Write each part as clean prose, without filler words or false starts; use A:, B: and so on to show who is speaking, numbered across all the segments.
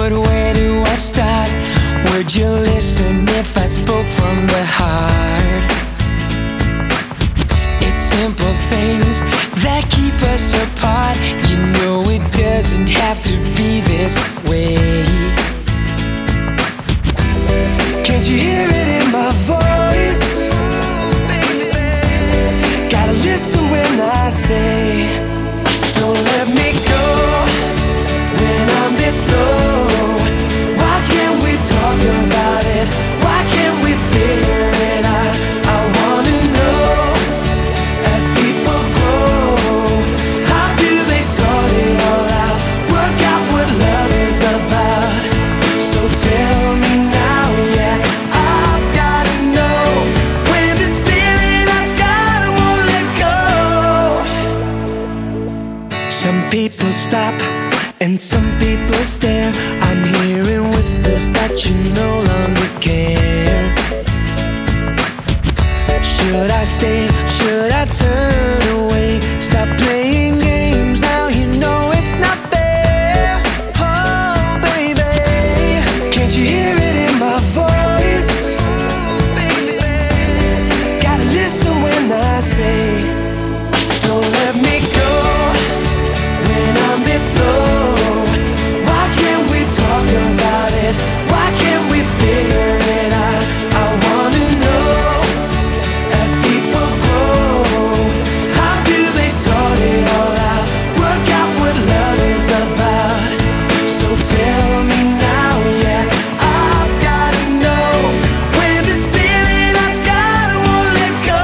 A: but where do I start? Would you listen if I spoke from the heart? It's simple things that keep us apart. You know it doesn't have to be this way. Can't you hear it in my voice? Gotta listen when I say, don't let me go when I'm this low. Why can't we talk about it? Why can't we figure it out? I wanna know, as people grow, how do they sort it all out? Work out what love is about. So tell me now, yeah, I've gotta know. When this feeling I've got, I won't let go. Some people stop and some people stare. I'm hearing whispers that you no longer care. Should I stay? Should I turn away? Stop playing games, now you know it's not fair. Oh baby, can't you hear it in my voice? Gotta listen when I say, don't let me go when I'm this low. Why can't we talk about it? Why can't we figure it out? I wanna know, as people grow, how do they sort it all out? Work out what love is about. So tell me now, yeah, I've gotta know. When this feeling I've got, I won't let go.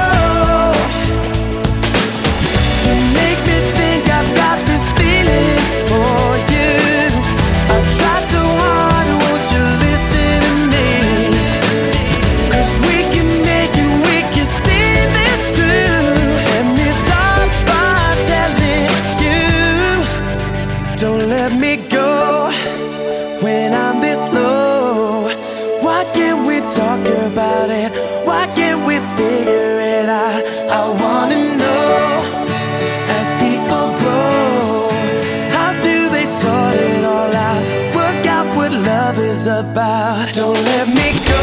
A: You make me think I've got this feeling for you. I've tried so hard, won't you listen to me? 'Cause we can make it, we can see this through. Let me start by telling you, don't let me go when I'm this low. Why can't we talk about it? Why can't we figure it out? I wanna know, as people grow, how do they sort it all out? Work out what love is about. Don't let me go